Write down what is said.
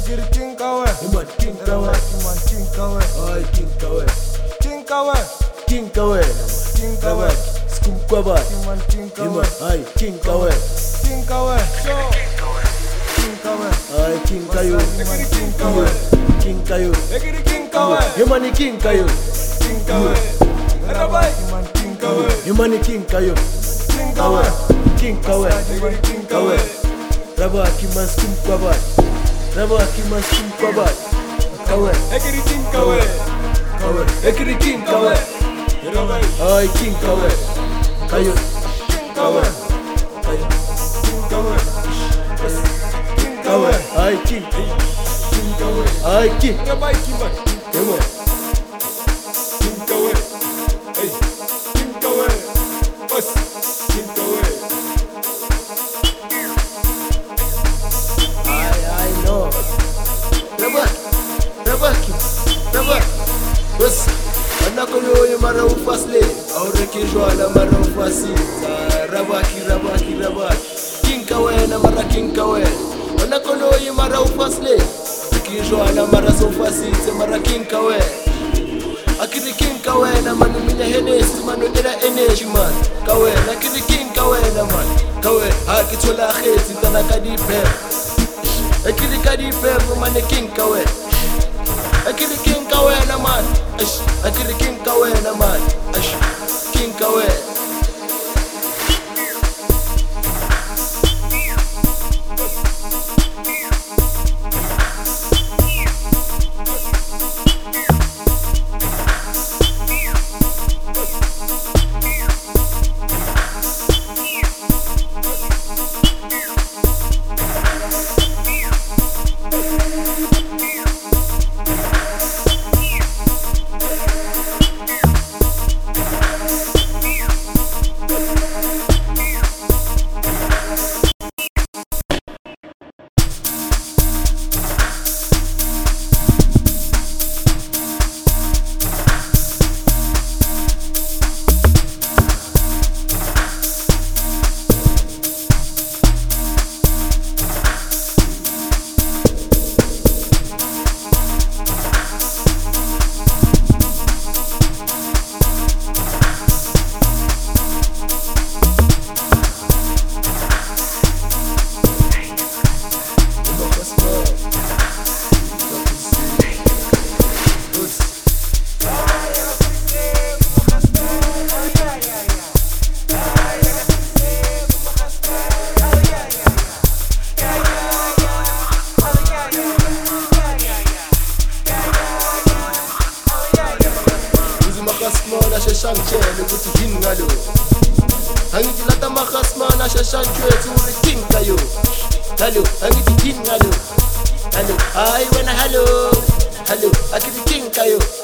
Ekiri kinkawe. Iman kinkawe. Iman kinkawe. Ay kinkawe. Kinkawe. Kinkawe. Kinkawe. Skumkwaba. Iman kinkawe. Iman ay kinkawe. Kinkawe. So. Kinkawe. Ay kinkayo. Ekiri kinkawe. Kinkayo. Ekiri kinkawe. Imani kinkayo. Kinkawe. Rabai. Iman kinkawe. Imani kinkayo. Kinkawe. Kinkawe. Iman kinkawe. Raba kiman skumkwaba. Raba kiman skumkwaba. Kawe. Ekiri kinkawe. Kawe. Ekiri kinkawe. Rabai. Ay kinkawe. Kayo. Kinkawe. Kayo. Kinkawe. Kawe. Ay king. Kinkawe. Ay king. Rabai kiman. Emo. Kinkawe. Hey. Kinkawe. Bas. Kinkawe. I know. Raba. Bas. Anakolo mara ufasle. Aureke jwala mara ufasita. Raba. Kinkawe na mara kinkawe. Anakolo mara ufasle. Kijwala mara sofasita mara kinkawe. Akiri kinkawe na manu minya henesi manu ila energy man. Kawe akiri kinkawe na man. Kawe akitola kheti tana kadipe. Akiri kadipe mane kinkawe. Akiri kinkawe na man. Akiri kinkawe na man. Kinkawe. Makhasmana shashangchele ukuthi yini ngalo angithi lata makhasmana shashangchwethu ulikinka yo hello angithi yini ngalo hello hayi wena hello akithi kinka yo